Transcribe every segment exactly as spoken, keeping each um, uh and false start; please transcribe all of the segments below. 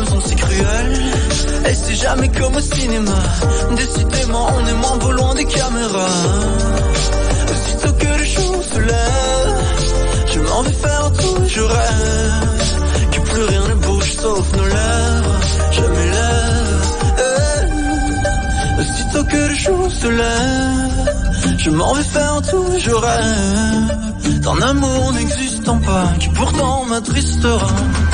femmes sont si cruelles. Et c'est jamais comme au cinéma. Décidément on est moins beau loin des caméras. Aussitôt que le jour se lève, je m'en vais faire tout, je rêve que plus rien ne bouge sauf nos lèvres. Je m'élève, eh. Aussitôt que le jour se lève, je m'en vais faire tout, je rêve d'un amour n'existant pas, qui pourtant m'attristera.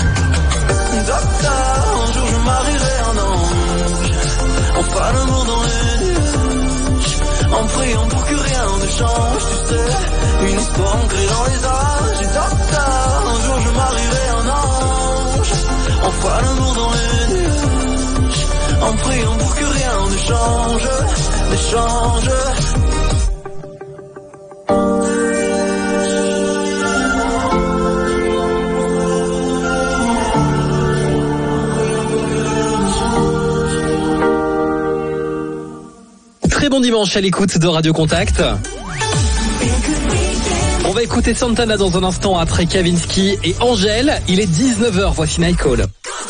Docteur, un jour je marierai un ange, on fera l'amour dans les nuages, en priant pour que rien ne change, tu sais, une histoire ancrée dans les âges. Et docteur, un jour je marierai un ange, on fera l'amour dans les nuages, en priant pour que rien ne change, ne change. Très bon dimanche à l'écoute de Radio Contact. On va écouter Santana dans un instant après Kavinsky et Angèle. Il est dix-neuf heures, voici Night Call.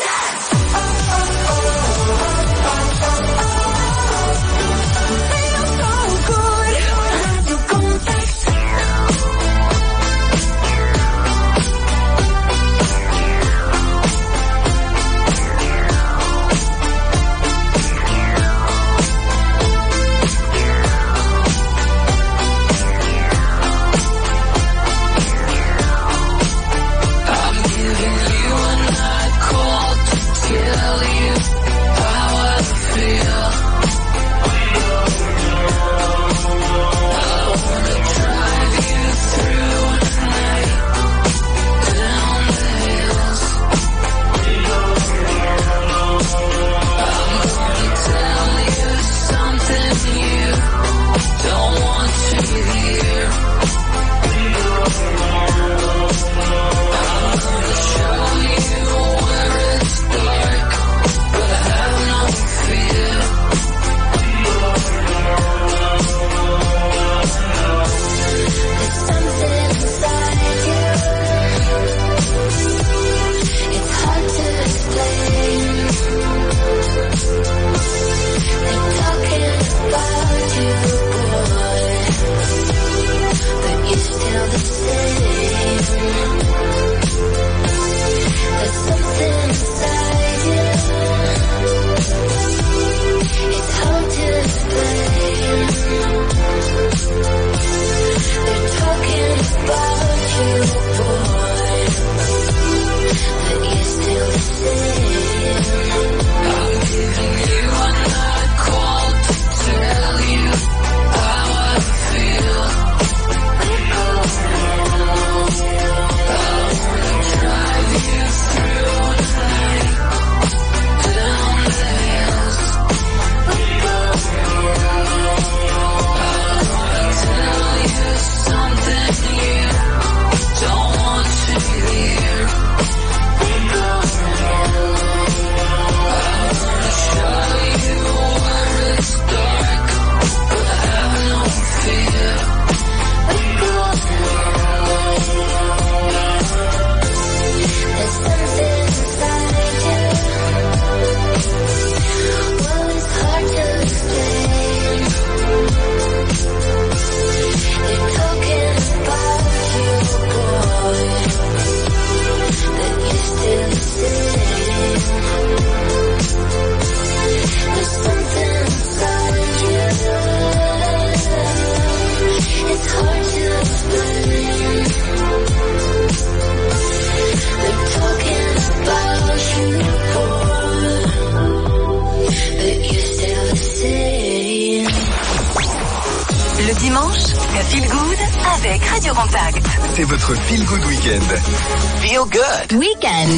C'est votre Feel Good Weekend. Feel Good Weekend.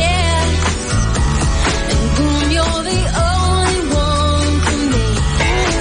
One kiss, and boom, you're the only one for me.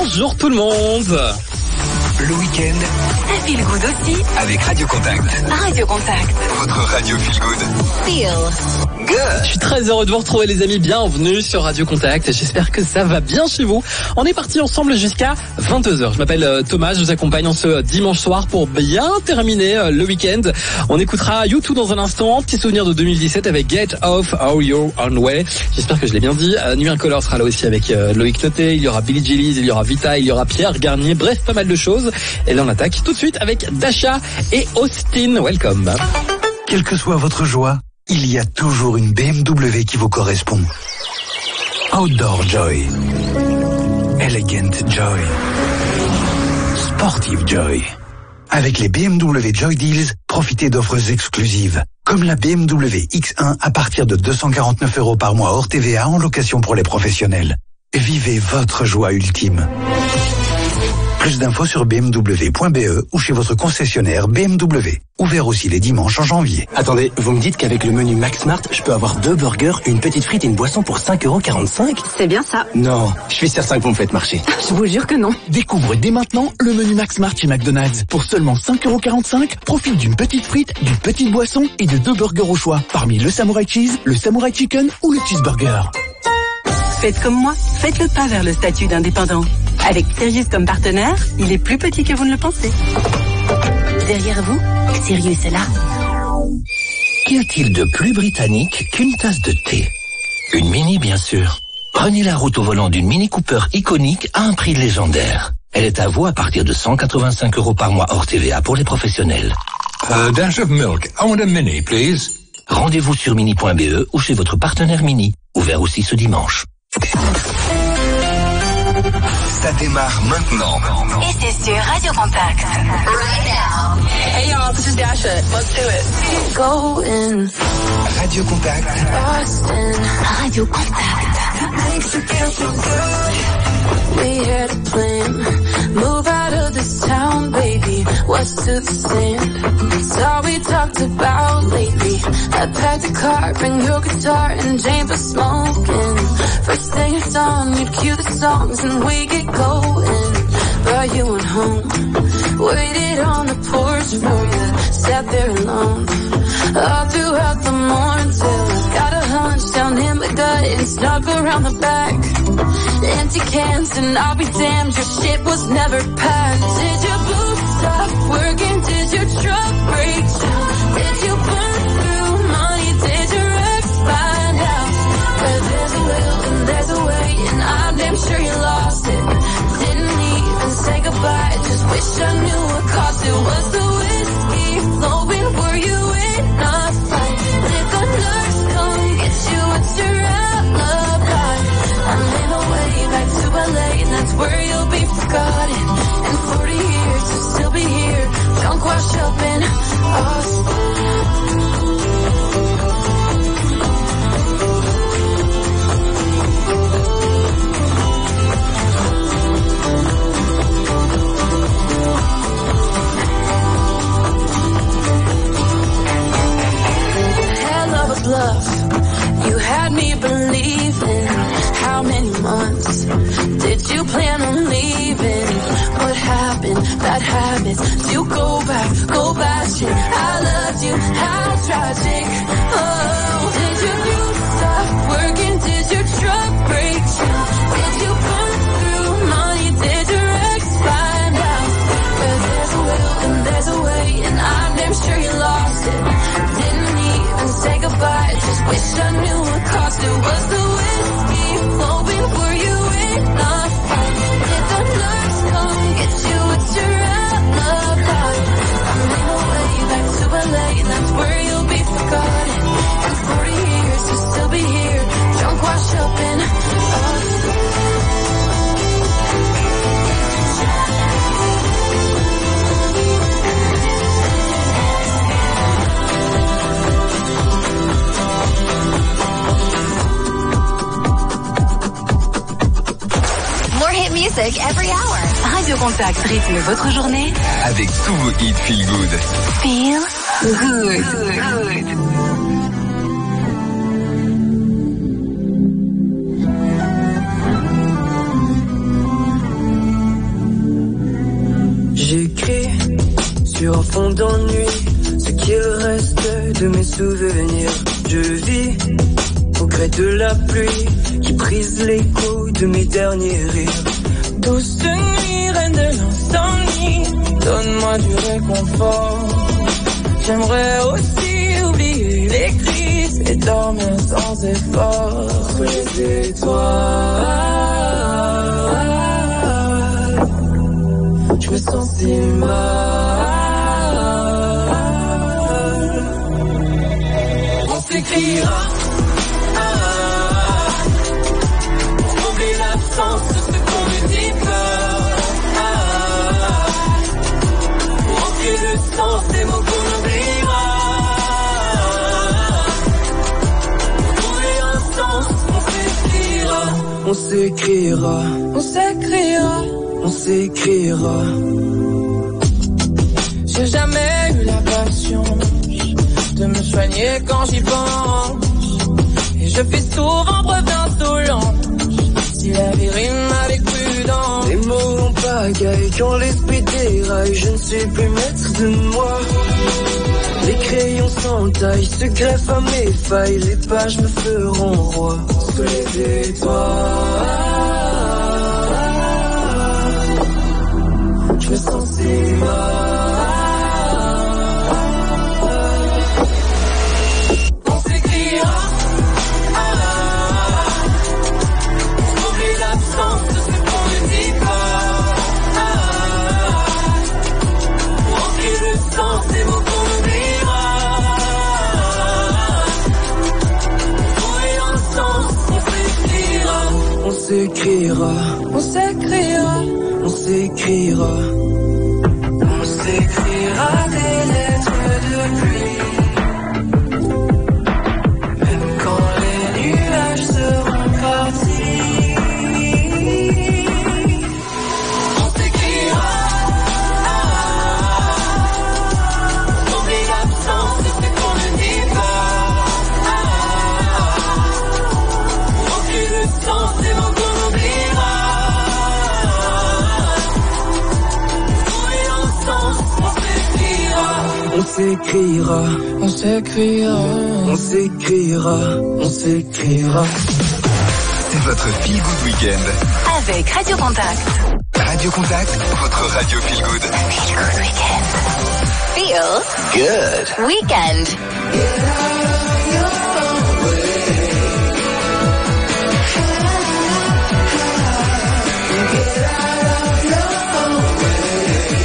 bonjour tout le monde. Le week-end, ça feel good aussi avec Radio Contact. Radio Contact. Votre radio feel good. Feel good. Je suis très heureux de vous retrouver les amis, bienvenue sur Radio Contact. J'espère que ça va bien chez vous. On est parti ensemble jusqu'à vingt-deux heures. Je m'appelle Thomas, je vous accompagne en ce dimanche soir pour bien terminer le week-end. On écoutera U deux dans un instant, petit souvenir de deux mille dix-sept avec Get Off How You're On Way. J'espère que je l'ai bien dit. Nuit Incolore sera là aussi avec Loïc Noté, il y aura Billy Gillies, il y aura Vita, il y aura Pierre Garnier, bref pas mal de choses. Et là on attaque tout de suite avec Dasha et Austin. Welcome. Quelle que soit votre joie, il y a toujours une B M W qui vous correspond. Outdoor Joy, Elegant Joy, Sportive Joy. Avec les B M W Joy Deals, profitez d'offres exclusives, comme la B M W X un à partir de deux cent quarante-neuf euros par mois hors T V A en location pour les professionnels. Vivez votre joie ultime. Plus d'infos sur b m w point b e ou chez votre concessionnaire B M W. Ouvert aussi les dimanches en janvier. Attendez, vous me dites qu'avec le menu Max Smart, je peux avoir deux burgers, une petite frite et une boisson pour cinq euros quarante-cinq? C'est bien ça. Non, je suis certain que vous me faites marcher. Je vous jure que non. Découvrez dès maintenant le menu Max Smart chez McDonald's. Pour seulement cinq euros quarante-cinq, profite d'une petite frite, d'une petite boisson et de deux burgers au choix. Parmi le Samurai Cheese, le Samurai Chicken ou le Cheeseburger. Faites comme moi, faites le pas vers le statut d'indépendant. Avec Sirius comme partenaire, il est plus petit que vous ne le pensez. Derrière vous, Sirius est là. Qu'y a-t-il de plus britannique qu'une tasse de thé? Une Mini, bien sûr. Prenez la route au volant d'une Mini Cooper iconique à un prix légendaire. Elle est à vous à partir de cent quatre-vingt-cinq euros par mois hors T V A pour les professionnels. A dash of milk. I want a Mini, please. Rendez-vous sur mini point b e ou chez votre partenaire Mini. Ouvert aussi ce dimanche. Ça démarre maintenant. Et c'est sur Radio Contact. Right now. Hey y'all, this is Dasha. Let's do it. Go in. Radio Contact. Austin. Radio Contact. We had a plan. Move out of this town, baby. What's to the stand? It's all we talked about lately. I packed a car, bring your guitar, and James was smoking. First thing it's on, you'd cue the songs and we get going. But you went home, waited on the porch for you, sat there alone. All throughout the morning till I got a hunch down in my gut and snuck around the back. Empty cans and I'll be damned, your shit was never packed. Did your boots stop working? Did your truck break down? Did you burn through money? Did your ex find out? But there's a will and there's a way, and I'm damn sure you lost it. Didn't even say goodbye, just wish I knew what cost it. Was the whiskey flowing? Were you in a fight? Did the nurse come get you? What's your alibi? I'm in a way back to L A, and that's where you'll be forgotten. In forty years you'll still be here, drunk washed up in Austin. Bluff. You had me believing. How many months did you plan on leaving? What happened? Bad habits. You go back, go back. Shit, I loved you. How tragic. Oh, did your roof stop working? Did your truck break down? Did you burn through money? Did your ex find out? But there's a will and there's a way, and I'm damn sure you lost it. Didn't even say goodbye, just wish I knew what cost it. Was the whiskey flowing? Were you in a fight? Did the nurse come get you? It's your alibi. I'm in a way back to L A, and that's where you'll be forgotten. In forty years you'll still be here, drunk washed up in Austin. Music every hour. Radio Contact rythme votre journée avec tous vos hits feel good. Feel good. good. sur un fond d'ennui, ce qu'il reste de mes souvenirs. Je vis au gré de la pluie qui brise l'écho de mes derniers rires. Douce nuit, reine de l'insomnie, donne-moi du réconfort. J'aimerais aussi oublier les crises et dormir sans effort. Sous les étoiles, je me sens si mal. On s'écrira ah, pour oublier l'absence de ce qu'on ne dit pas. Ah, pour entrer le sens des mots qu'on oubliera. Pour trouver un sens, on s'écrira. On s'écrira, on s'écrira, on s'écrira. J'ai jamais eu la patience de me soigner quand j'y pense. Et je fais souvent preuve d'insolence si la vie rime avec prudence. Les mots en pagaille quand l'esprit déraille, je ne sais plus maître de moi. Les crayons sans taille se greffent à mes failles, les pages me feront roi. Sous les étoiles, je me sens si mal. On s'écrira, on s'écrira, on s'écrira, on s'écrira des lettres de pluie, même quand les nuages seront partis. On s'écrira, ah, on oublie l'absence de ce qu'on ne dit pas, ah, pour entrer le sens des mots. On s'écrira, on s'écrira, on s'écrira, on s'écrira. C'est votre Feel Good Weekend. Avec Radio Contact. Radio Contact, votre radio Feel Good. Feel Good Weekend. Feel Good Weekend. Get out of your way. Get out of your way.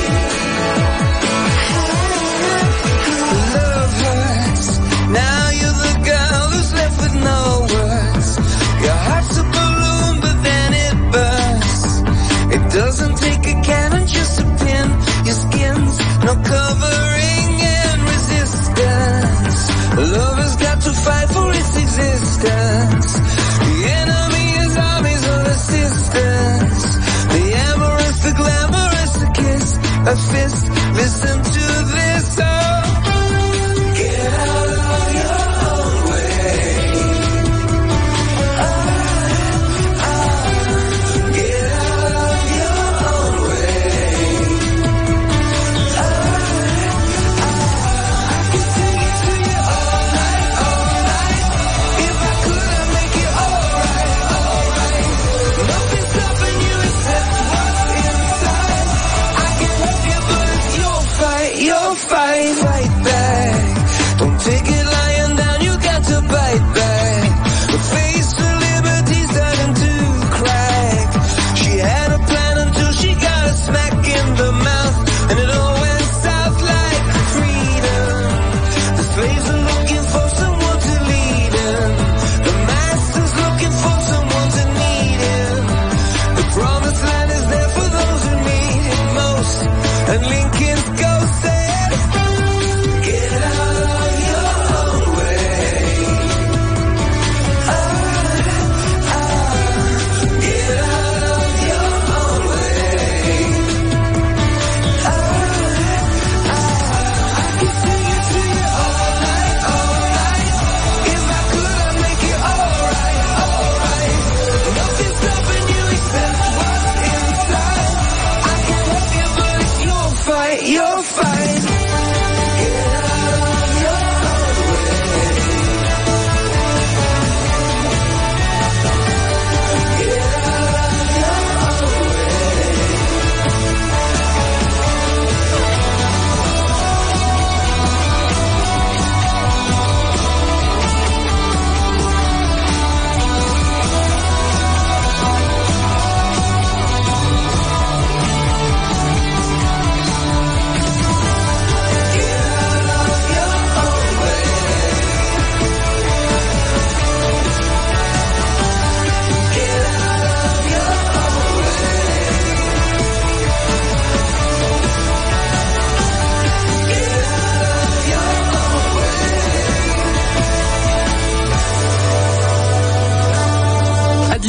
Love hurts. Now you're the girl who's left with no words. Your heart's a balloon, but then it bursts. It doesn't take a cannon, just a pin. Your skin's no covering and resistance. Love has got to fight for its existence. The enemy is armies of assistance. The amorous, the glamorous, the kiss, a fist. Listen to this song. Get out of your own way. Ah, ah, get out of your own way. Ah, ah, I could sing it to you all night, all night. If I could, I'd make it alright, alright. Nothing's stopping you except what's inside. I can help you, but it's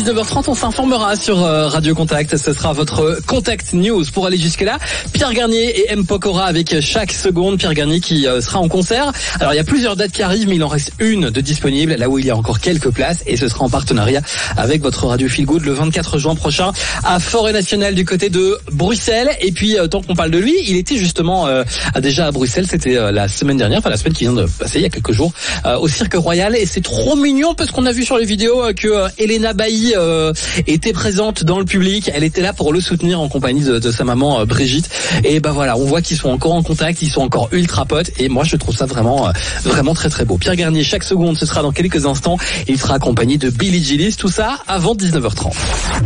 dix-neuf heures trente, on s'informera sur Radio Contact. Ce sera votre Contact News. Pour aller jusque-là, Pierre Garnier et M. Pokora avec Chaque Seconde. Pierre Garnier qui sera en concert. Alors, il y a plusieurs dates qui arrivent, mais il en reste une de disponible, là où il y a encore quelques places. Et ce sera en partenariat avec votre Radio Feel Good le vingt-quatre juin prochain à Forêt Nationale du côté de Bruxelles. Et puis, tant qu'on parle de lui, il était justement euh, déjà à Bruxelles. C'était euh, la semaine dernière, enfin la semaine qui vient de passer, il y a quelques jours, euh, au Cirque Royal. Et c'est trop mignon parce qu'on a vu sur les vidéos euh, que euh, Elena Bailly euh, était présente dans le public. Elle était là pour le soutenir en compagnie de, de sa maman euh, Brigitte. Et ben voilà, on voit qu'ils sont encore en contact, ils sont encore ultra potes. Et moi, je trouve ça vraiment, euh, vraiment très très beau. Pierre Garnier, Chaque Seconde, ce sera dans quelques instants. Il sera accompagné de Billy Gillis. Tout ça avant dix-neuf heures trente.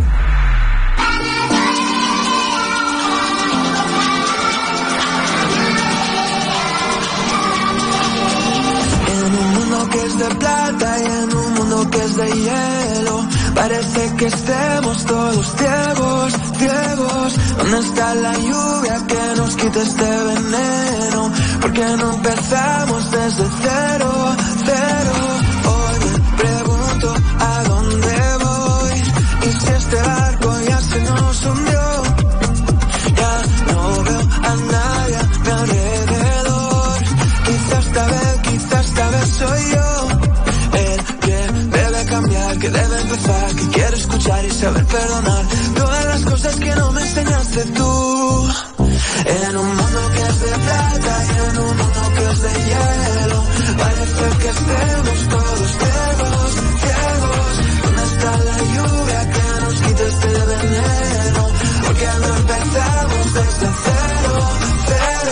Que es de plata y en un mundo que es de hielo. Parece que estemos todos ciegos, ciegos. ¿Dónde está la lluvia que nos quita este veneno? ¿Por qué no empezamos desde cero, cero? Hoy me pregunto a dónde voy. Y si este barco ya se nos hundió. Ya no veo a nadie a mi alrededor. Quizás esta vez, quizás esta vez soy yo. Que debe empezar, que quiero escuchar y saber perdonar todas las cosas que no me enseñaste tú. En un mundo que es de plata y en un mundo que es de hielo, parece que estemos todos ciegos, ciegos. ¿Dónde está la lluvia que nos quita este veneno? Porque no empezamos desde cero, cero.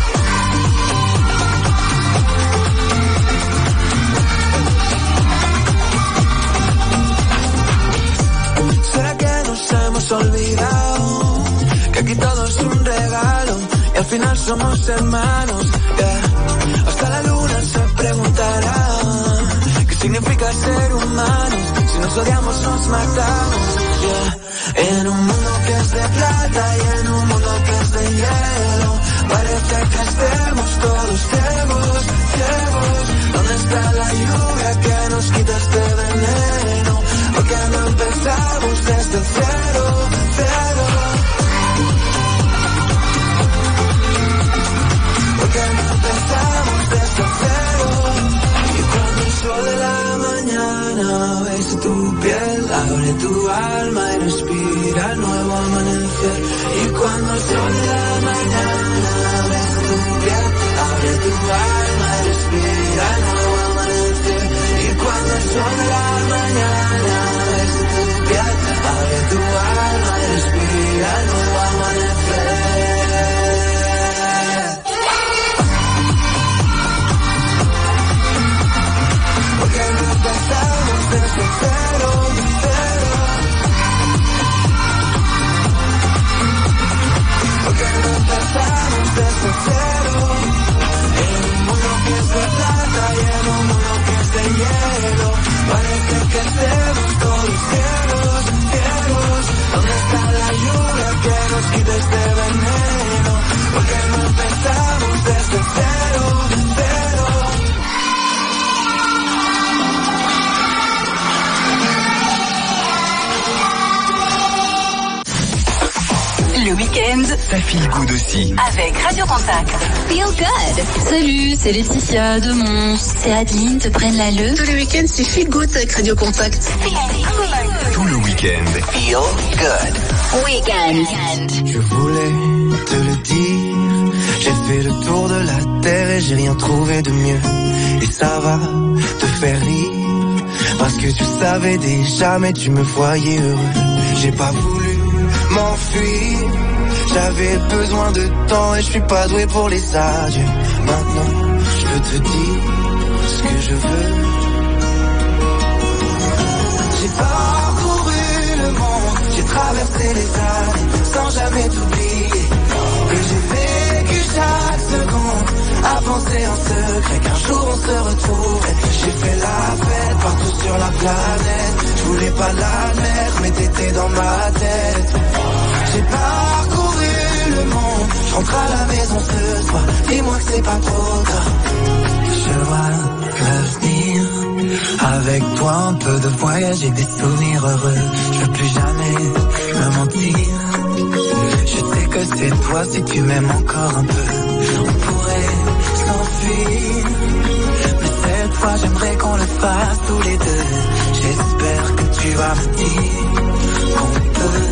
Hemos olvidado que aquí todo es un regalo y al final somos hermanos, yeah. Hasta la luna se preguntará qué significa ser humanos. Si nos odiamos nos matamos, yeah. En un mundo que es de plata y en un mundo que es de hielo, parece que estemos todos ciegos, ciegos. ¿Dónde está la lluvia que nos quita este veneno? Porque no empezamos desde cero, cero. Porque no empezamos desde cero. Y cuando el sol de la mañana besa tu piel, abre tu alma y respira el nuevo amanecer. Y cuando el sol de la mañana besa tu piel, abre tu alma y respira el nuevo amanecer. Y cuando el sol de la mañana abre tu alma y respira el nuevo amanecer. Porque no empezamos desde cero, cero. Porque no empezamos desde cero. En un mundo que es de plata y en un mundo que es de hielo, parece que estemos todos ciegos, ciegos. ¿Dónde está la lluvia que nos quita este veneno? Porque no empezamos desde cero, cero. Le week-end, ça feel good aussi. Avec Radio Contact. Feel good. Salut, c'est Laetitia de Mons. C'est Adeline, te prennent la le. Tous les week-ends, c'est Feel Good avec Radio Contact. Tout le week-end. Feel good. Weekend. Je voulais te le dire. J'ai fait le tour de la terre et j'ai rien trouvé de mieux. Et ça va te faire rire. Parce que tu savais déjà, mais tu me voyais heureux. J'ai pas voulu m'enfuir. J'avais besoin de temps et je suis pas doué pour les adieux. Maintenant, je peux te dire ce que je veux. J'ai parcouru le monde, j'ai traversé les années sans jamais t'oublier. Et j'ai vécu chaque seconde à penser en secret qu'un jour on se retrouverait. J'ai fait la fête partout sur la planète. Je voulais pas l'admettre mais t'étais dans ma tête. J'ai parcouru le monde, je rentre à la maison ce soir. Dis-moi que c'est pas trop tard. Je vois l'avenir avec Avec toi un peu de voyage et des souvenirs heureux. Je veux plus jamais me mentir. Je sais que c'est toi si tu m'aimes encore un peu. On pourrait s'enfuir, mais cette fois j'aimerais qu'on le fasse tous les deux. J'espère que tu vas me dire qu'on peut.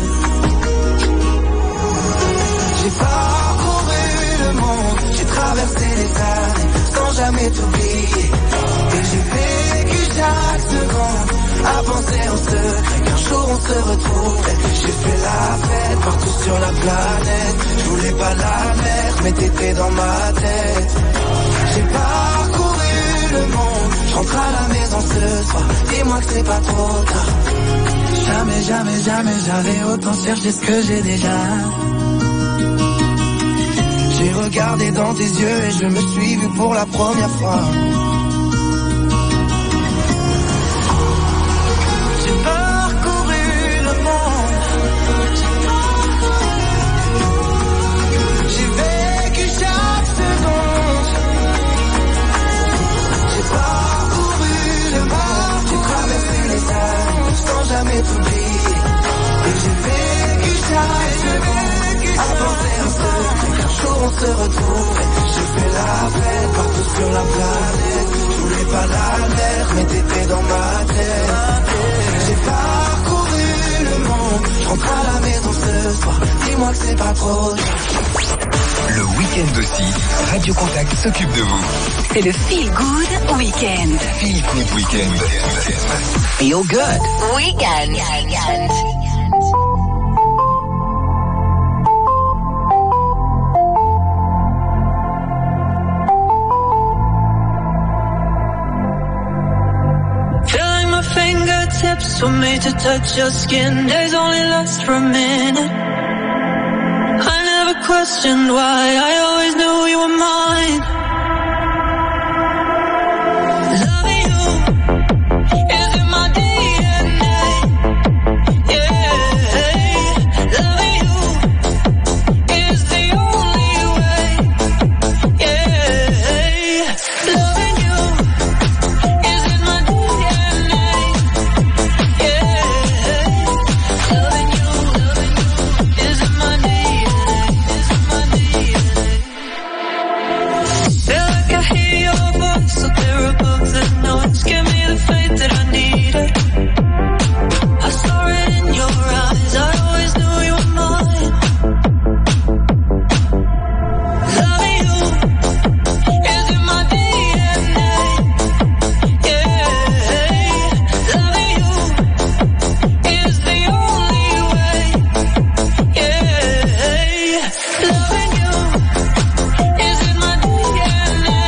J'ai parcouru le monde, j'ai traversé les années sans jamais t'oublier. Et j'ai vécu chaque seconde à penser en secret qu'un jour on se retrouverait. J'ai fait la fête partout sur la planète. Je voulais pas la mer, mais t'étais dans ma tête. J'ai parcouru le monde, je rentre à la maison ce soir. Dis-moi que c'est pas trop tard. Jamais, jamais, jamais j'avais autant cherché ce que j'ai déjà. J'ai regardé dans tes yeux et je me suis vu pour la première fois. J'ai parcouru le monde. J'ai vécu chaque seconde. J'ai parcouru le monde. J'ai traversé les années sans jamais t'oublier. Et j'ai vécu chaque seconde à penser en secret qu'un jour on se retrouverait. J'ai fait la fête partout sur la planète. Je voulais pas la mer, mais t'étais dans ma tête. J'ai parcouru le monde, je rentre à la maison ce soir. Dis-moi que c'est pas trop tard. Le week-end aussi, Radio Contact s'occupe de vous. C'est le Feel Good Weekend. Feel Good Weekend. Feel Good Weekend. Fingertips were made to touch your skin. Days only last for a minute. I never questioned why. I always knew you were mine. Loving you is in my D N A. Yeah, loving you is the only way. Yeah, loving you. Give me the faith that I needed. I saw it in your eyes. I always knew you were mine. Loving you is in my D N A. Yeah, loving you is the only way. Yeah, loving you is in my D N A.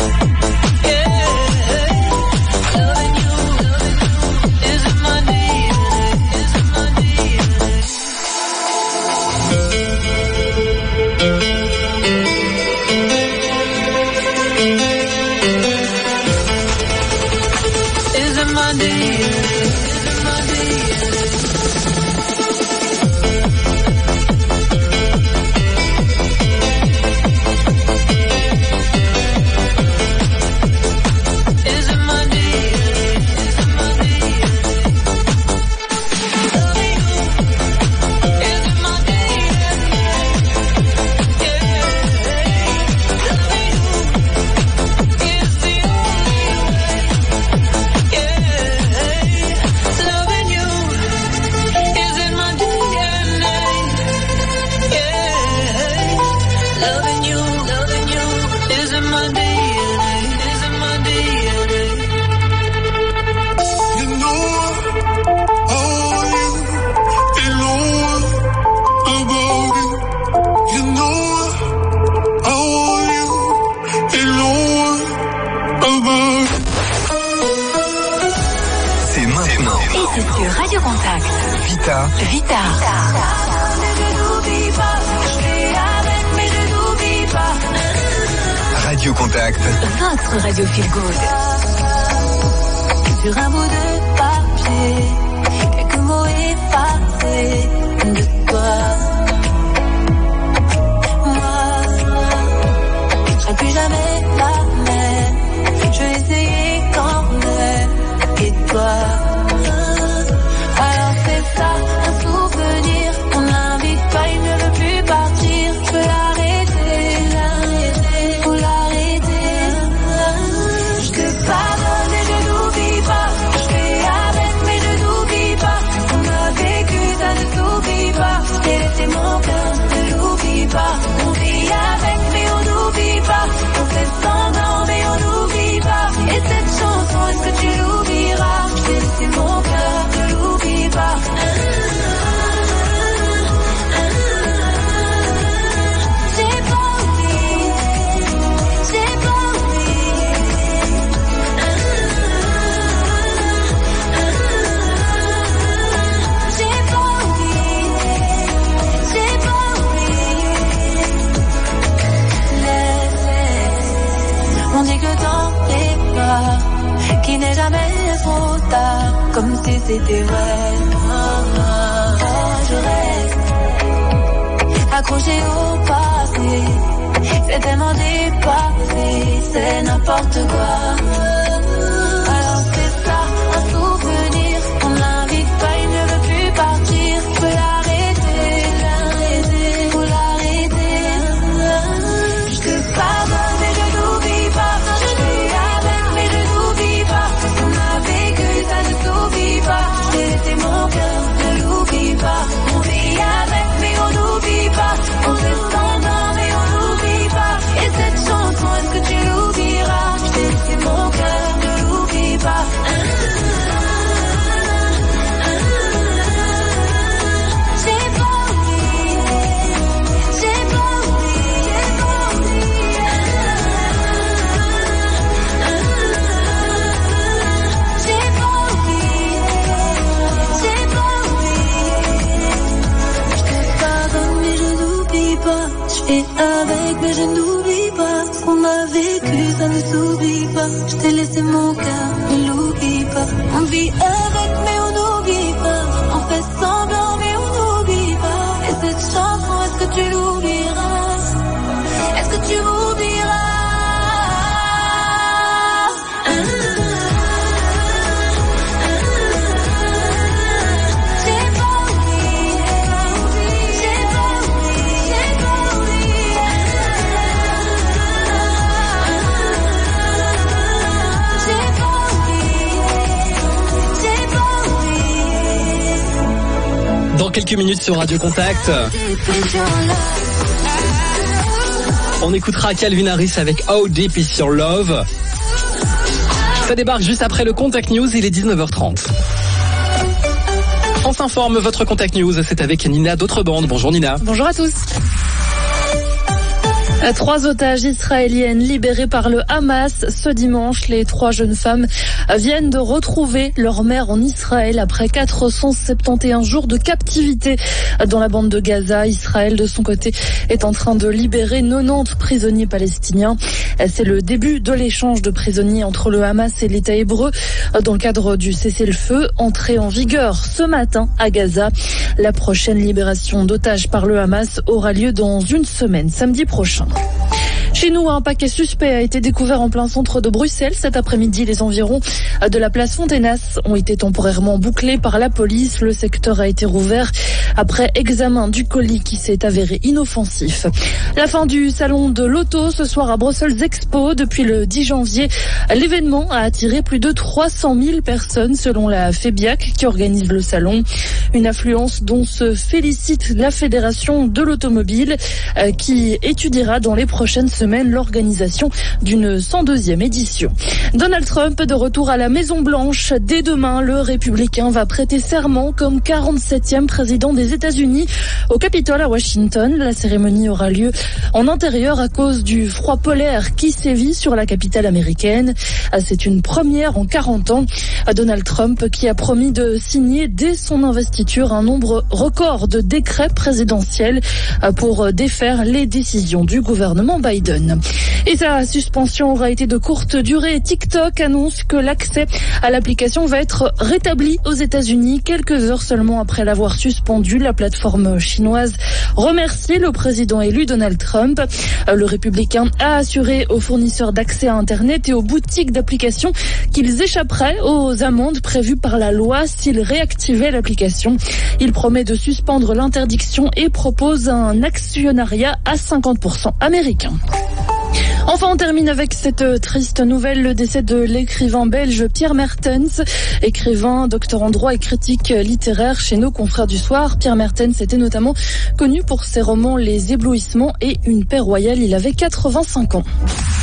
Vita. Vita. Radio Contact. Votre radio Feel Good. Sur un bout de papier, quelques mots effacés de toi. Moi, je serai plus jamais la même. Je vais essayer quand même. Et tard, comme si c'était vrai. Oh, je reste accroché au passé, c'est tellement dépassé, c'est n'importe quoi. Alors c'est ça, un souvenir, on l'invite pas, il ne veut plus partir. Faut l'arrêter, l'arrêter, faut l'arrêter. Je te pardonne mais je n'oublie pas, je suis avec mais je n'oublie pas. On a vécu, ça ne s'oublie pas. J'ai laissé mon cœur, ne l'oublie pas. On vit avec mais on n'oublie pas. On fait semblant mais on n'oublie pas. Et cette chanson, est-ce que tu l'oublieras? Je t'ai laissé mon cœur, ne l'oublie pas. Et avec, mais je n'oublie pas ce qu'on a vécu, ça ne s'oublie pas. Je t'ai laissé mon cœur, ne l'oublie pas. On vit avec, mais on n'oublie pas. On fait semblant, mais on n'oublie pas. Et cette chanson, est-ce que tu l'oublieras? Est-ce que tu oublieras? Dans quelques minutes sur Radio Contact, on écoutera Calvin Harris avec How Deep Is Your Love. Ça débarque juste après le Contact News, il est dix-neuf heures trente. On s'informe, votre Contact News, c'est avec Nina d'Autrebande. Bonjour Nina. Bonjour à tous. Trois otages israéliennes libérées par le Hamas ce dimanche. Les trois jeunes femmes viennent de retrouver leur mère en Israël après quatre cent soixante et onze jours de captivité dans la bande de Gaza. Israël, de son côté, est en train de libérer quatre-vingt-dix prisonniers palestiniens. C'est le début de l'échange de prisonniers entre le Hamas et l'État hébreu dans le cadre du cessez-le-feu entré en vigueur ce matin à Gaza. La prochaine libération d'otages par le Hamas aura lieu dans une semaine, samedi prochain. Chez nous, un paquet suspect a été découvert en plein centre de Bruxelles. Cet après-midi, les environs de la place Fontenas ont été temporairement bouclés par la police. Le secteur a été rouvert après examen du colis qui s'est avéré inoffensif. La fin du salon de l'auto ce soir à Brussels Expo. Depuis le dix janvier, l'événement a attiré plus de trois cent mille personnes selon la FEBIAC qui organise le salon. Une affluence dont se félicite la Fédération de l'automobile qui étudiera dans les prochaines semaines l'organisation d'une cent deuxième édition. Donald Trump de retour à la Maison-Blanche. Dès demain, le républicain va prêter serment comme quarante-septième président des États-Unis au Capitole à Washington. La cérémonie aura lieu en intérieur à cause du froid polaire qui sévit sur la capitale américaine. C'est une première en quarante ans. Donald Trump qui a promis de signer dès son investiture un nombre record de décrets présidentiels pour défaire les décisions du gouvernement Biden. Et sa suspension aura été de courte durée. TikTok annonce que l'accès à l'application va être rétabli aux États-Unis quelques heures seulement après l'avoir suspendu. La plateforme chinoise remercie le président élu Donald Trump. Le républicain a assuré aux fournisseurs d'accès à Internet et aux boutiques d'applications qu'ils échapperaient aux amendes prévues par la loi s'ils réactivaient l'application. Il promet de suspendre l'interdiction et propose un actionnariat à cinquante pour cent américain. Enfin, on termine avec cette triste nouvelle, le décès de l'écrivain belge Pierre Mertens, écrivain, docteur en droit et critique littéraire chez nos confrères du soir. Pierre Mertens était notamment connu pour ses romans Les Éblouissements et Une paix royale. Il avait quatre-vingt-cinq ans.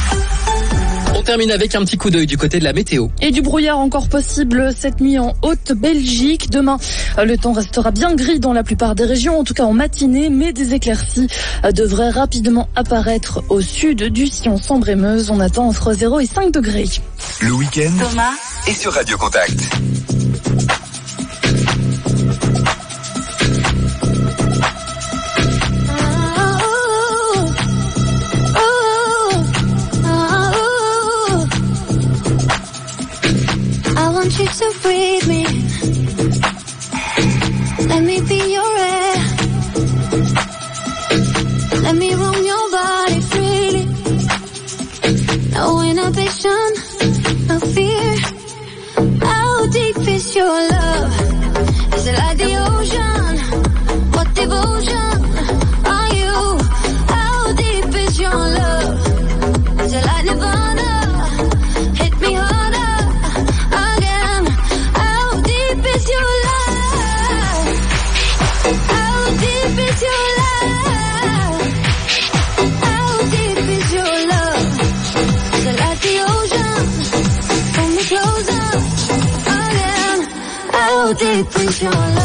On termine avec un petit coup d'œil du côté de la météo. Et du brouillard encore possible cette nuit en Haute-Belgique. Demain, le temps restera bien gris dans la plupart des régions, en tout cas en matinée, mais des éclaircies devraient rapidement apparaître au sud du sillon Sambre-et-Meuse. On attend entre zéro et cinq degrés. Le week-end Thomas est sur Radio Contact. want you to breathe me. Let me be your air. Let me roam your body freely. No inhibition, no fear. How deep is your love? Is it like the ocean? What devotion are you? How deep is your love? Is it like Nirvana? Hit me harder again. How deep is your love? How deep is your love? How deep is your love? Is it like the ocean? Pull me closer again. How deep is your love?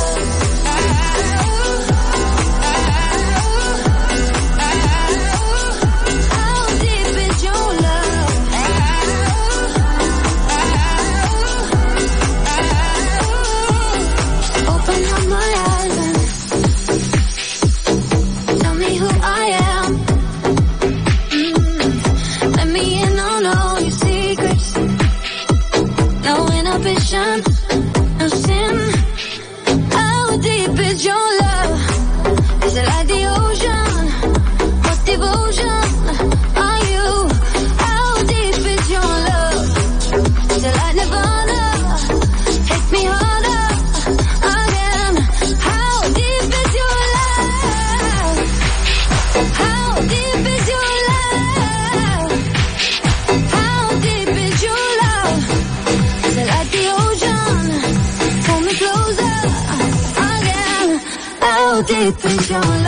No sin. How deep is your love? Is it like the ocean? What devotion are you? How deep is your love? Is it like Nirvana? Hit me harder again. How deep is your love? How deep is your love? How deep is your love? Is it like the ocean? Pull me closer again. How deep is your love?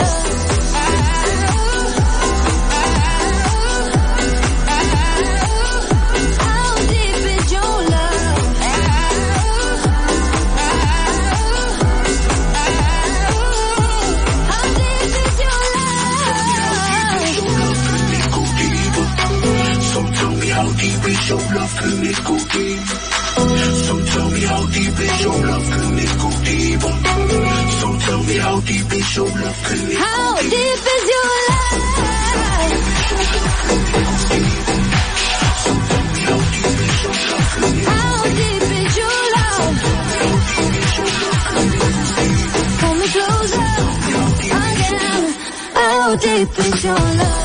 How deep is your love? How deep is your love? So tell me how deep is your love, can it go deep? So tell me how deep is your love, can it go deeper? So tell me how deep is your love, can it go How deep is your love? How deep is your love? Pull me closer again. How deep is your love?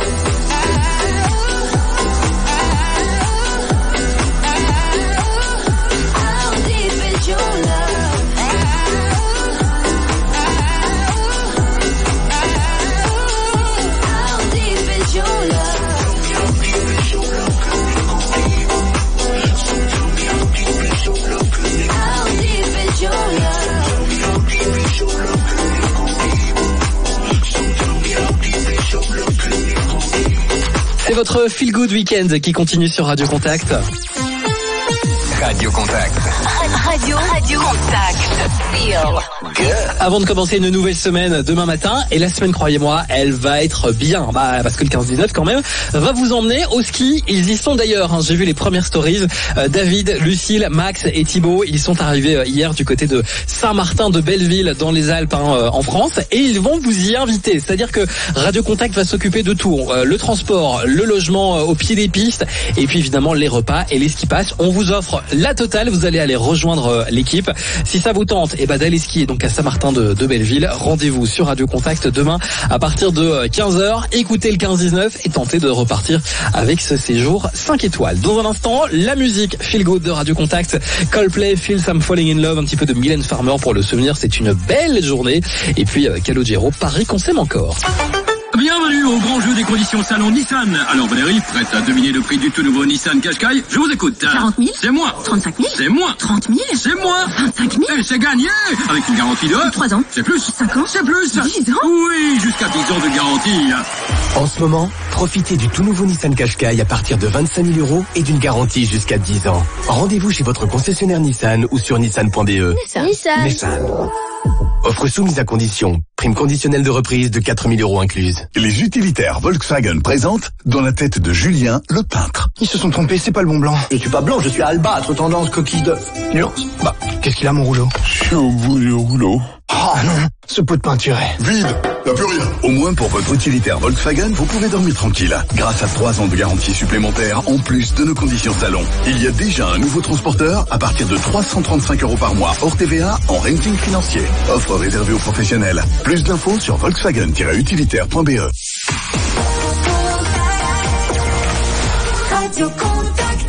C'est votre Feel Good Weekend qui continue sur Radio Contact. Radio Contact. Radio, Radio Contact. Feel good. Avant de commencer une nouvelle semaine demain matin, et la semaine, croyez-moi, elle va être bien, bah, parce que le quinze dix-neuf quand même va vous emmener au ski. Ils y sont d'ailleurs, hein. J'ai vu les premières stories. Euh, David, Lucille, Max et Thibaut, ils sont arrivés euh, hier du côté de Saint-Martin de Belleville dans les Alpes, hein, euh, en France, et ils vont vous y inviter. C'est-à-dire que Radio Contact va s'occuper de tout, euh, le transport, le logement euh, au pied des pistes, et puis évidemment les repas et les ski passes. On vous offre la totale. Vous allez aller rejoindre euh, l'équipe. Si ça vous tente, et bah d'aller skier donc à Saint-Martin de, de Belleville. Rendez-vous sur Radio Contact demain à partir de quinze heures. Écoutez le quinze dix-neuf et tentez de repartir avec ce séjour cinq étoiles. Dans un instant, la musique Feel Good de Radio Contact. Coldplay, Feels I'm Falling in Love, un petit peu de Mylène Farmer pour le souvenir. C'est une belle journée. Et puis euh, Calogero, Paris qu'on s'aime encore. Bienvenue au grand jeu des conditions salon Nissan. Alors Valérie, prête à deviner le prix du tout nouveau Nissan Qashqai? Je vous écoute. quarante mille. C'est moi. trente-cinq mille. C'est moi. trente mille. C'est moi. vingt-cinq mille. Et c'est gagné. Avec une garantie de... trois ans. C'est plus. cinq ans. C'est plus. dix ans. Oui, jusqu'à dix ans de garantie. En ce moment, profitez du tout nouveau Nissan Qashqai à partir de vingt-cinq mille euros et d'une garantie jusqu'à dix ans. Rendez-vous chez votre concessionnaire Nissan ou sur nissan point b e. Nissan. Nissan. Nissan. Offre soumise à condition. Prime conditionnelle de reprise de quatre mille euros incluse. Les utilitaires Volkswagen présentent Dans la tête de Julien, le peintre. Ils se sont trompés, c'est pas le bon blanc. Je suis pas blanc, je suis albâtre, tendance coquille d'œuf. Nuance. Bah, qu'est-ce qu'il a mon rouleau? Je suis au bout du rouleau. Oh non, ce pot de peinture est... Vide, y'a plus rien. Au moins pour votre utilitaire Volkswagen, vous pouvez dormir tranquille. Grâce à trois ans de garantie supplémentaire, en plus de nos conditions salon. Il y a déjà un nouveau transporteur à partir de trois cent trente-cinq euros par mois hors T V A en renting financier. Offre réservée aux professionnels. Plus d'infos sur volkswagen tiret utilitaire point b e. Radio Contact.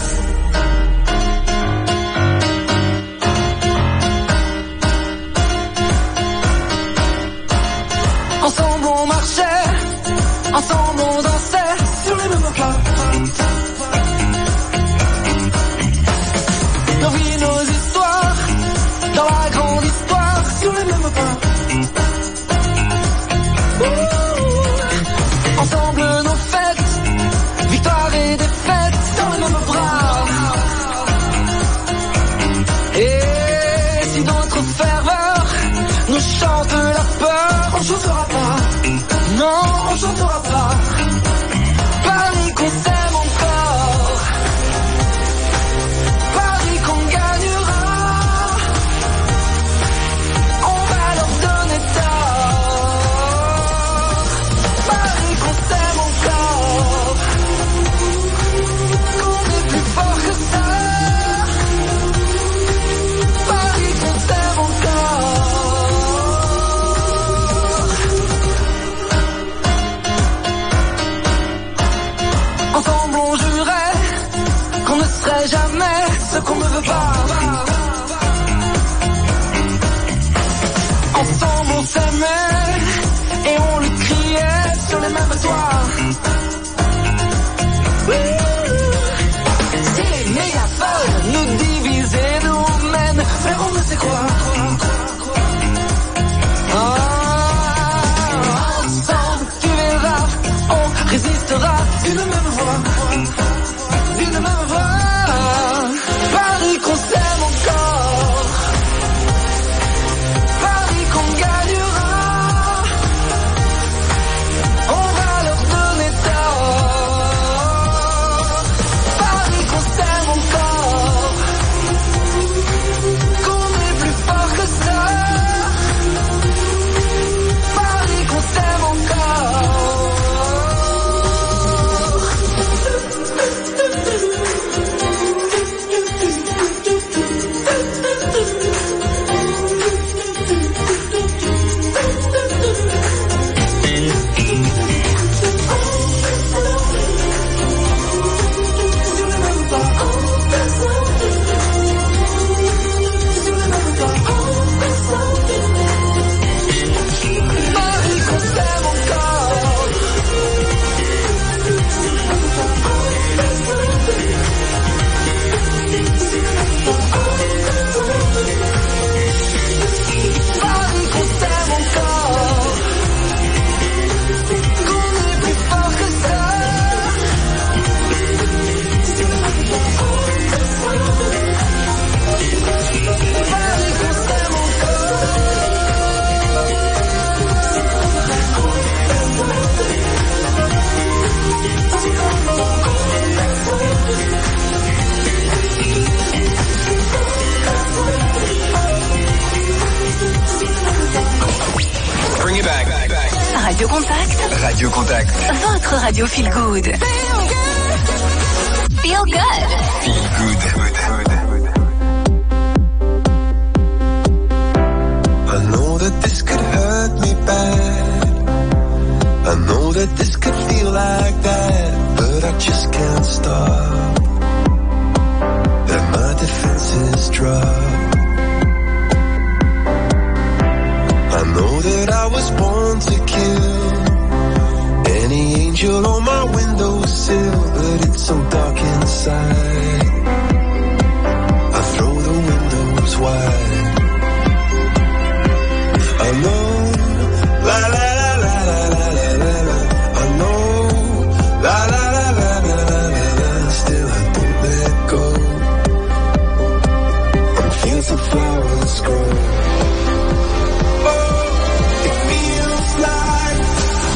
Ensemble on marchait, ensemble on dansait sur les mêmes pas. Nos vies, nos histoires, dans la grande histoire sur les mêmes pas. Ouh. Ensemble nos fêtes, victoire et défaite dans les mêmes bras. Et si d'autres ferveurs nous chantent la peur, on chantera pas. Non, on chantera pas. Paris qu'on s'aime encore. Paris qu'on gagnera. On va leur donner tort. Paris qu'on s'aime encore. Qu'on est plus fort que ça. Paris qu'on s'aime encore. Ensemble on jurait qu'on ne serait jamais ce qu'on ne veut pas. Ensemble on s'aimait et on le criait sur les mêmes toits. Si les mégaphones nous divisent et nous mènent vers on ne sait quoi. Ah, ensemble tu verras, on résistera d'une même voix, d'une même voix. Paris qu'on s'aime encore, Paris qu'on gagnera. On va leur donner tort. Paris qu'on s'aime encore, qu'on est plus fort que ça. Paris qu'on s'aime encore. Paris qu'on s'aime encore. Paris qu'on s'aime encore. Qu'on est plus fort que ça. Paris qu'on s'aime Bring it back. Radio Contact. Radio Contact. Votre radio feel good. Feel good. Feel good. I know that this could hurt me bad. I know that this could feel like that, but I just can't stop. And my defenses drop. I know that I was born to kill any angel on my windowsill, but it's so dark inside. I throw the windows wide. I know, la la la la la la la la la. I know, la la la la la la la la. Still I don't let go. On fields of flowers grow. Oh, it feels like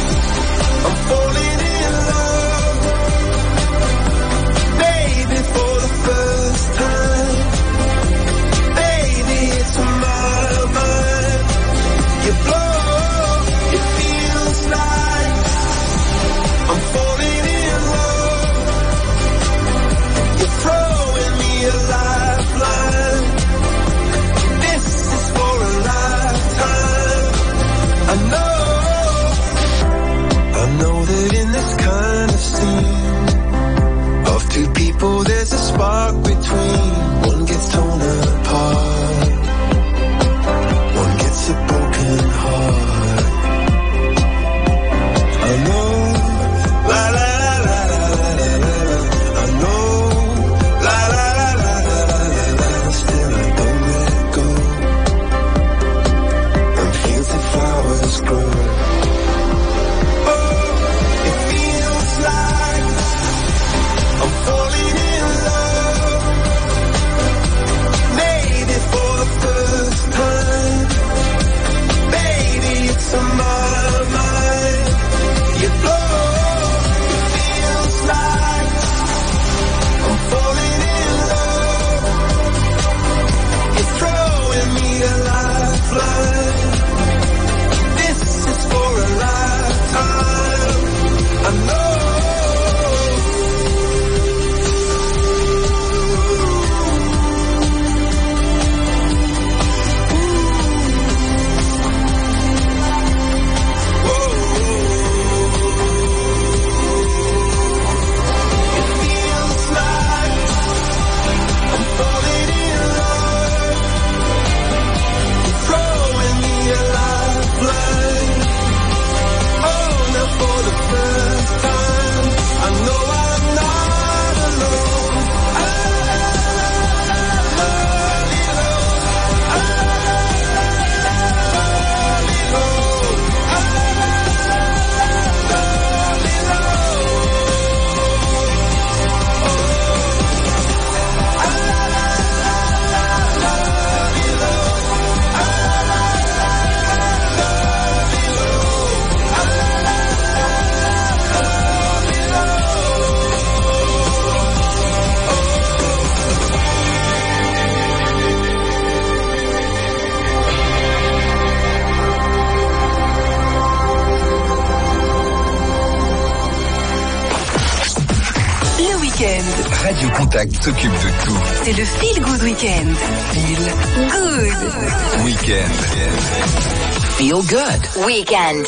Weekend. Radio Contact s'occupe de tout. C'est le Feel Good Weekend. Feel Good Weekend. Feel good. Weekend.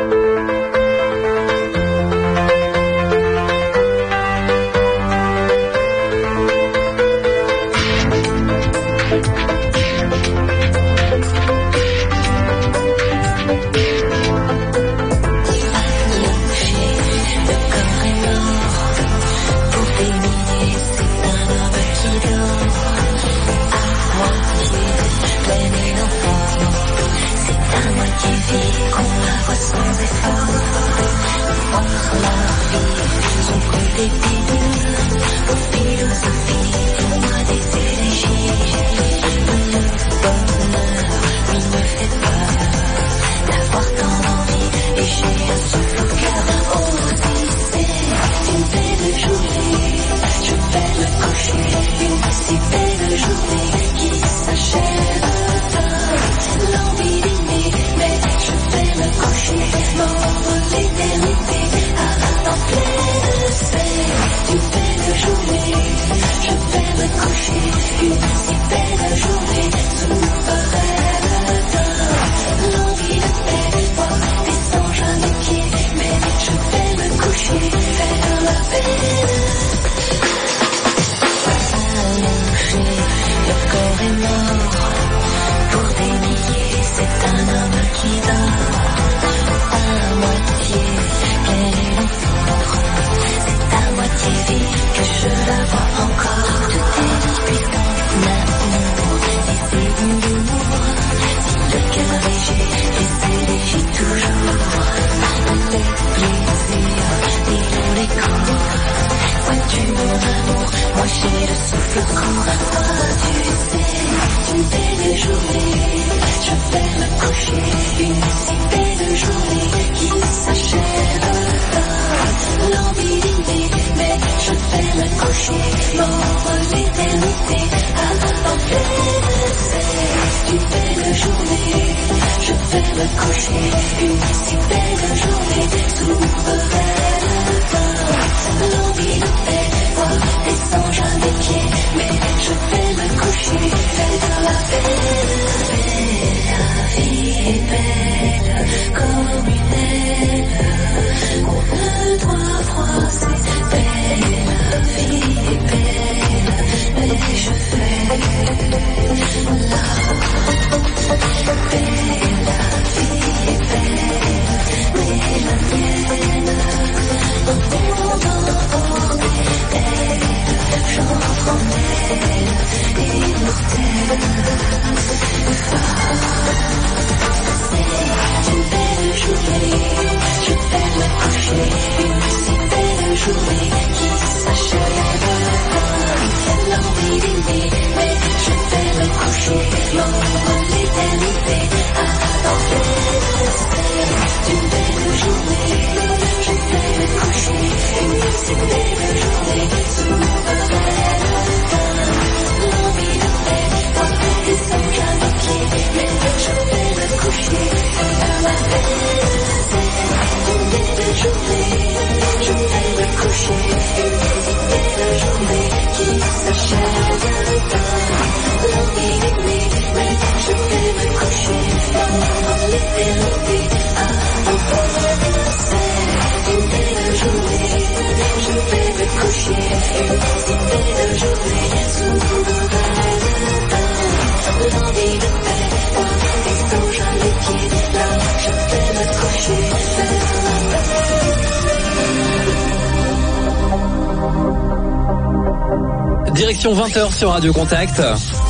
Direction vingt heures sur Radio Contact.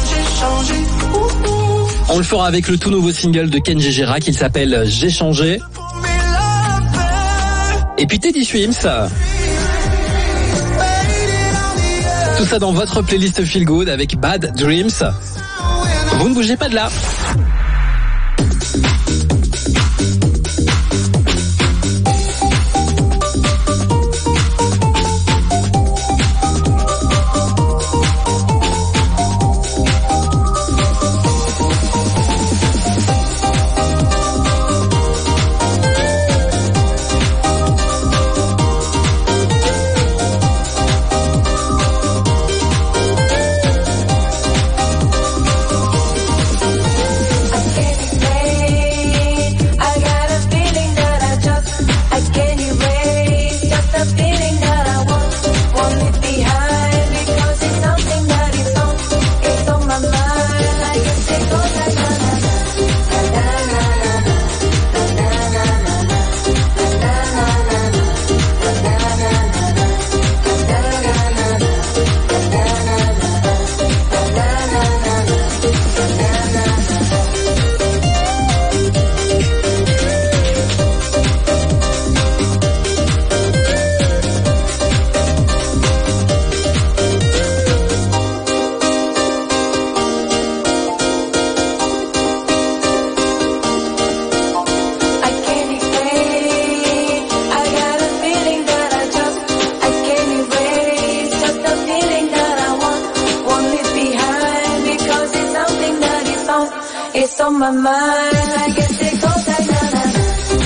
On le fera avec le tout nouveau single de Kenji Girac, il s'appelle J'ai changé. Et puis Teddy Swims. Tout ça dans votre playlist Feel Good avec Bad Dreams. Vous ne bougez pas de là. on my mind. I guess it goes like na na na.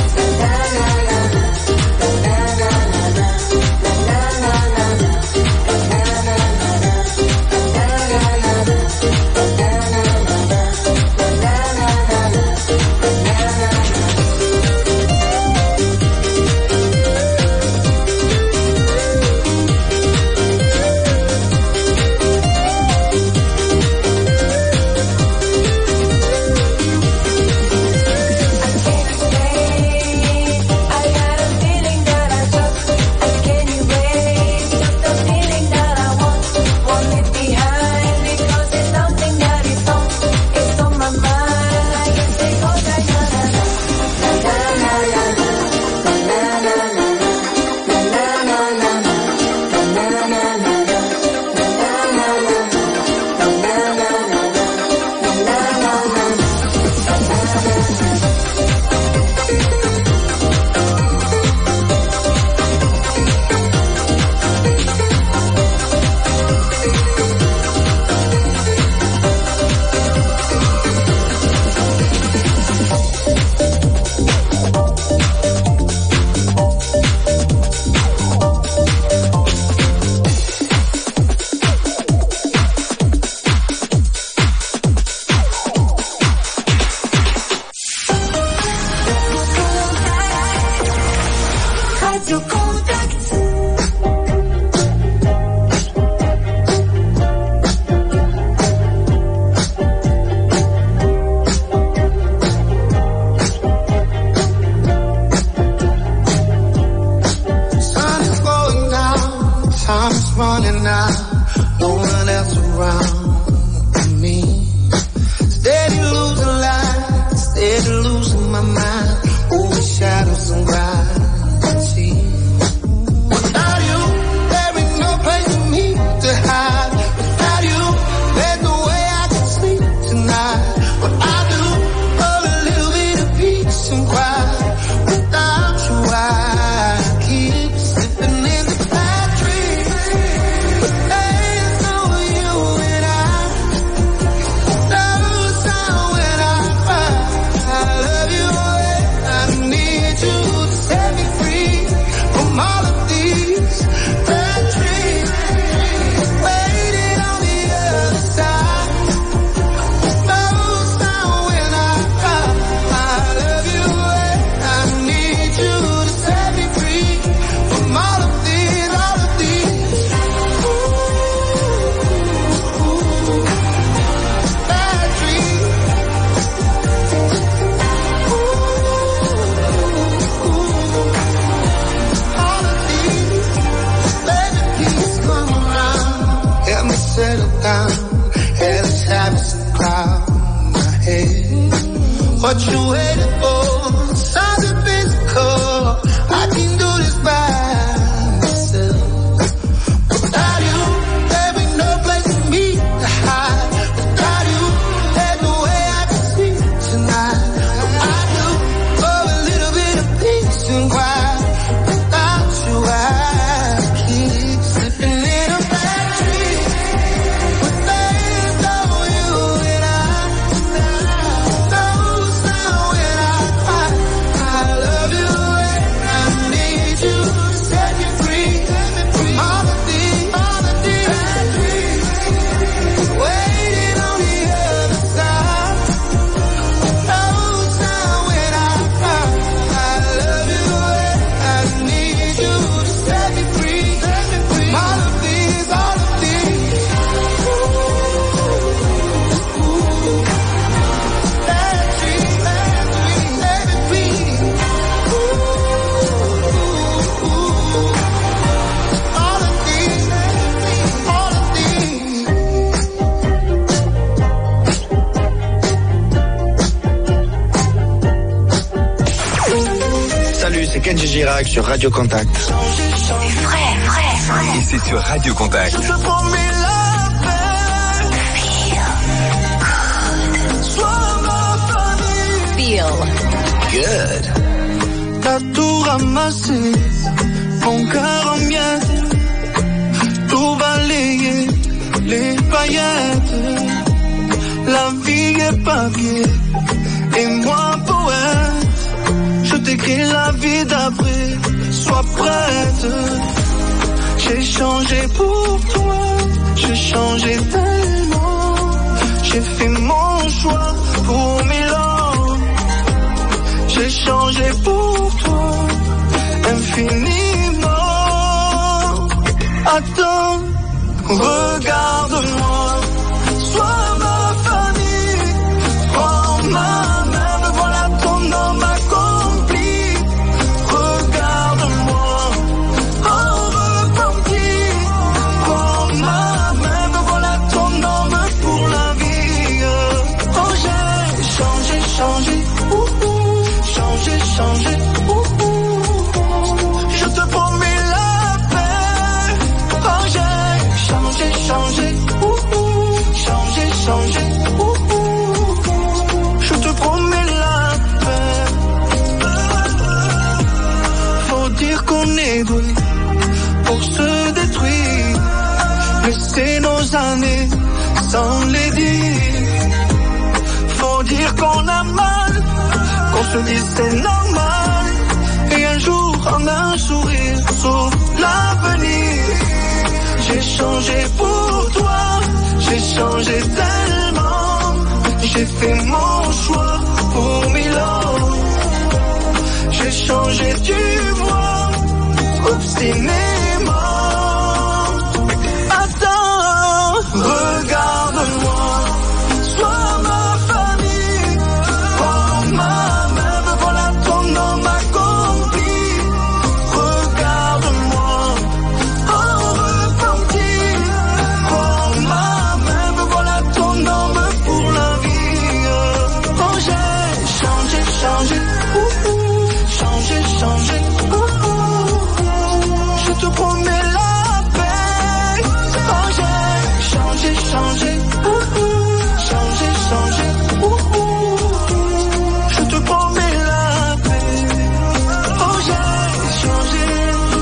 Kenji Girac sur Radio Contact. C'est vrai, vrai, vrai. Et c'est sur Radio Contact. Feel good. T'as tout ramassé, mon cœur en miettes, tout balayé, les paillettes. La vie est papier, Et moi poète, je t'écris la vie d'après. Sois prête. J'ai changé pour toi, j'ai changé tellement. J'ai fait mon choix pour mille ans. J'ai changé pour toi, infiniment. Attends, regarde-moi, sois ma famille. Prends ma main, me voilà ton homme accompli. Regarde-moi, en repenti. Prends ma main, me voilà ton homme pour la vie. Oh, j'ai changé, changé, ouh, ouh. Changé, changé, ouh, ouh. Je te promets la paix. Oh, j'ai changé, changé, ouh, ouh. Changé, changé, ouh, ouh. Je te promets la paix. Faut dire qu'on est doué pour se détruire. Laisser nos années sans les dire. Faut dire qu'on a mal, qu'on se dit c'est normal. Et un jour en un sourire sauve l'avenir. J'ai changé pour toi, j'ai changé tellement. J'ai fait mon choix pour mille ans. J'ai changé du